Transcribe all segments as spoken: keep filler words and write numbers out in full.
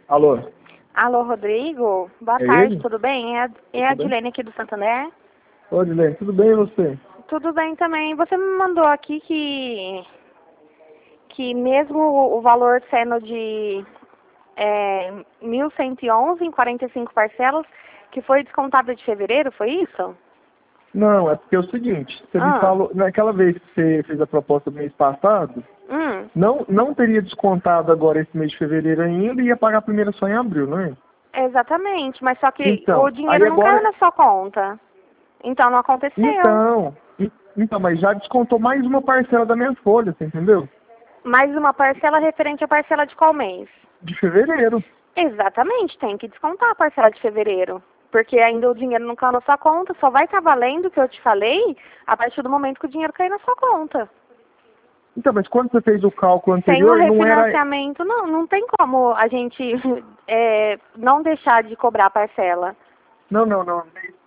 Alô? Alô, Rodrigo? Boa É tarde, ele? tudo bem? É, a- é a Tudo bem? Dilene aqui do Santander. Ô, Dilene, tudo bem e você? Tudo bem também. Você me mandou aqui que, que mesmo o valor sendo de é, mil cento e onze em quarenta e cinco parcelas, que foi descontado de fevereiro, foi isso? Não, é porque é o seguinte, você me Ah, falou, naquela vez que você fez a proposta do mês passado, hum, não, não teria descontado agora esse mês de fevereiro ainda e ia pagar a primeira só em abril, não é? exatamente, mas só que o Então, aí dinheiro não caiu agora, na sua conta. Então não aconteceu. então, e- então, mas já descontou mais uma parcela da minha folha, você entendeu? Mais uma parcela referente à parcela de qual mês? De fevereiro. Exatamente, tem que descontar a parcela de fevereiro. Porque ainda o dinheiro não caiu na sua conta, só vai estar valendo o que eu te falei a partir do momento que o dinheiro cair na sua conta. Então, mas quando você fez o cálculo Sem o anterior, não era... refinanciamento, não, não tem como a gente é, não deixar de cobrar a parcela. Não, não, não.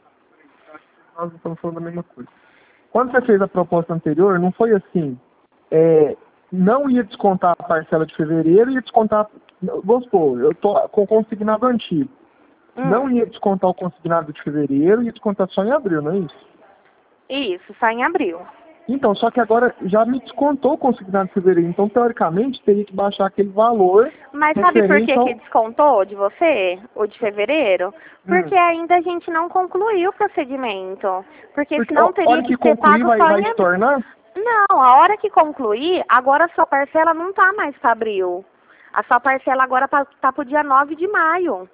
Nós não estamos falando da mesma coisa. Quando você fez a proposta anterior, não foi assim. É, não ia descontar a parcela de fevereiro, ia descontar. Vamos supor, eu estou com o consignado antigo. Não Hum, ia descontar o consignado de fevereiro, ia descontar só em abril, não é isso? isso, sai em abril. Então, só que agora já me descontou o consignado de fevereiro. Então, teoricamente, teria que baixar aquele valor Mas sabe por referente que que ao. descontou de você, o de fevereiro? Porque Hum, ainda a gente não concluiu o procedimento. Porque porque senão a hora teria que que ser concluir pago vai, só vai em abril. estornar? Não, a hora que concluir, agora a sua parcela não tá mais para abril. A sua parcela agora tá, tá pro dia nove de maio.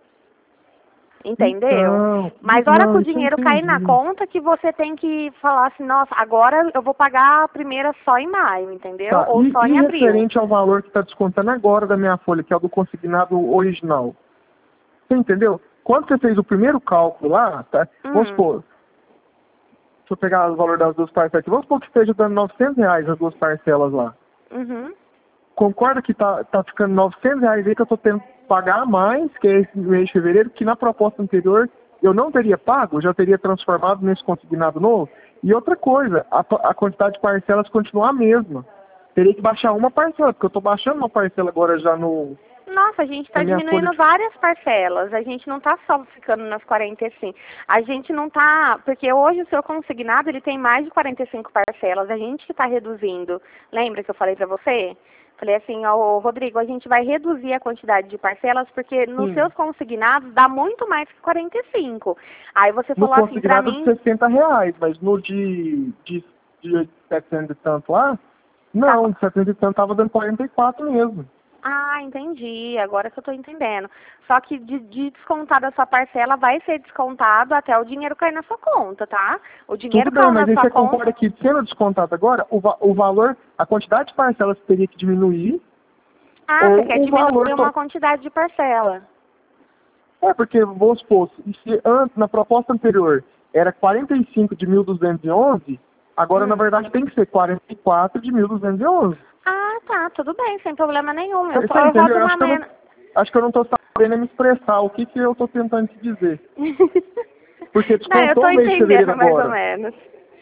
Entendeu? Então, Mas a hora que não, o isso eu dinheiro cair na entendi. conta que você tem que falar assim, nossa, agora eu vou pagar a primeira só em maio, entendeu? Tá, Ou e, só e em abril. referente ao valor que está descontando agora da minha folha, que é o do consignado original. Você entendeu? Quando você fez o primeiro cálculo lá, tá? Vamos Hum, supor, deixa eu pegar o valor das duas parcelas aqui, vamos supor que esteja dando novecentos reais as duas parcelas lá. uhum. Concorda que tá, tá ficando novecentos reais aí que eu estou tendo que pagar a mais, que é esse mês de fevereiro, que na proposta anterior eu não teria pago, eu já teria transformado nesse consignado novo? E outra coisa, a, a quantidade de parcelas continua a mesma. Teria que baixar uma parcela, porque eu estou baixando uma parcela agora já no, Nossa, a gente na está minha folha diminuindo de... várias parcelas. A gente não está só ficando nas quarenta e cinco. A gente não está... Porque hoje o seu consignado ele tem mais de quarenta e cinco parcelas. A gente que está reduzindo. Lembra que eu falei para você? Falei assim, ó, Rodrigo, a gente vai reduzir a quantidade de parcelas porque nos Sim, seus consignados dá muito mais que quarenta e cinco. Aí você no falou assim para consignado de mim, sessenta reais, mas no de, de, de setecentos e tanto lá, tava, não, de setecentos e tanto estava dando quarenta e quatro mesmo. ah, entendi, agora que eu estou entendendo. Só que de, de descontar da sua parcela vai ser descontado até o dinheiro cair na sua conta, tá? O dinheiro Tudo bem, caiu na mas aí sua você conta. concorda que sendo descontado agora, o, va o valor, a quantidade de parcelas teria que diminuir, Ah, você quer ou o valor... diminuir uma To... quantidade de parcela. É, porque, vamos supor, se se antes, na proposta anterior, era quarenta e cinco de mil duzentos e onze, agora, na Hum. verdade, tem que ser quarenta e quatro de mil duzentos e onze. Ah, tá, tudo bem, sem problema nenhum. Eu, Você só, você eu entendeu? rodo Eu uma acho que eu não, menos. acho que eu não estou sabendo me expressar o que, que eu estou tentando te dizer. Porque Não, eu tô descontou o mês de fevereiro entendendo mais ou agora. menos.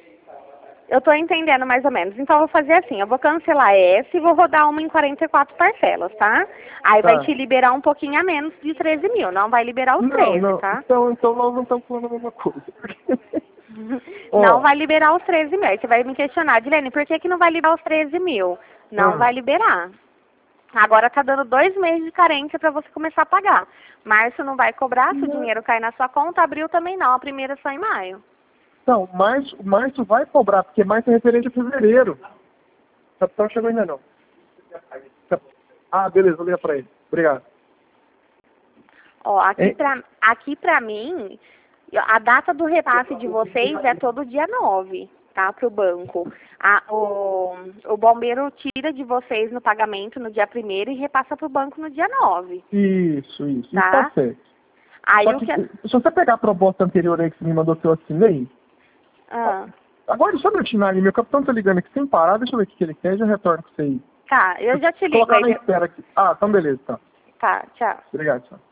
Eu tô entendendo mais ou menos. Então eu vou fazer assim, eu vou cancelar essa e vou rodar uma em quarenta e quatro parcelas, tá? Aí vai Tá. te liberar um pouquinho a menos de treze mil, não vai liberar os Não, treze, não. tá? Então, então nós não estamos falando a mesma coisa. Não Ó, vai liberar os treze mil. Aí você vai me questionar, Dilene, por que que não vai liberar os treze mil? Não hum, vai liberar. Agora tá dando dois meses de carência para você começar a pagar. Março não vai cobrar, se o dinheiro cair na sua conta, abril também não, a primeira é só em maio. Não, março, março vai cobrar, porque março é referente a fevereiro. O capitão chegou ainda não. Ah, beleza, vou ligar pra ele. Obrigado. Ó, aqui Hein? pra, aqui pra mim, a data do repasse de vocês é todo dia nove, tá? Pro banco. A, o, o bombeiro tira de vocês no pagamento no dia primeiro e repassa pro banco no dia nove, Isso, isso. Isso tá tá? certo. Aí Só o que, que... se você pegar a proposta anterior aí que você me mandou que eu assinei, Ah, agora só pra eu atinar ali, meu capitão tá ligando aqui sem parar, deixa eu ver o que que ele quer e já retorno com você aí. tá, eu já te Vou ligo colocar aí. na de- espera aqui. Ah, então beleza, tá. Tá, tchau. Obrigado, tchau.